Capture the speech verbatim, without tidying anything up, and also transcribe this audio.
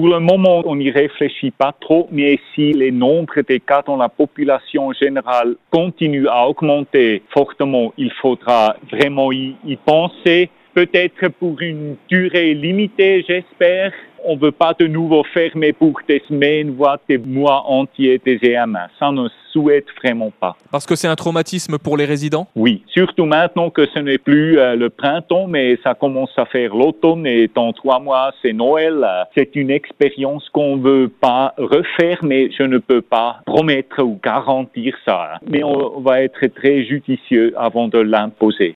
Pour le moment, on n'y réfléchit pas trop, mais si les nombres des cas dans la population générale continuent à augmenter fortement, il faudra vraiment y, y penser. Peut-être pour une durée limitée, j'espère. On ne veut pas de nouveau fermer pour des semaines, voire des mois entiers des E M A. Ça, on ne souhaite vraiment pas. Parce que c'est un traumatisme pour les résidents ? Oui, surtout maintenant que ce n'est plus euh, le printemps, mais ça commence à faire l'automne et dans trois mois, c'est Noël. C'est une expérience qu'on ne veut pas refaire, mais je ne peux pas promettre ou garantir ça. Mais on va être très judicieux avant de l'imposer.